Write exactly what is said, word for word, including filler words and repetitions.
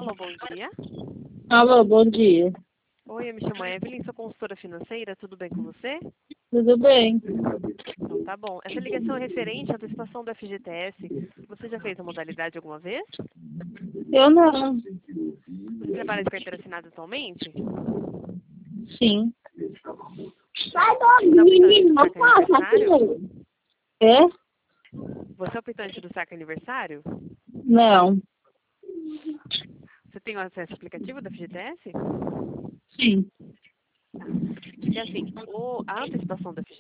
Alô, bom dia. Alô, bom dia. Oi, eu me chamo Evelyn, sou consultora financeira, tudo bem com você? Tudo bem? Então tá bom. Essa ligação é referente à antecipação do F G T S. Você já fez a modalidade alguma vez? Eu não. Você trabalha de carteira assinada atualmente? Sim. Tá. Você é o optante do Menino, saque passa aniversário? aqui. É? Você é o optante do saque aniversário? Não. Você tem o acesso ao aplicativo da F G T S? Sim. Tá. Porque assim, o- a antecipação da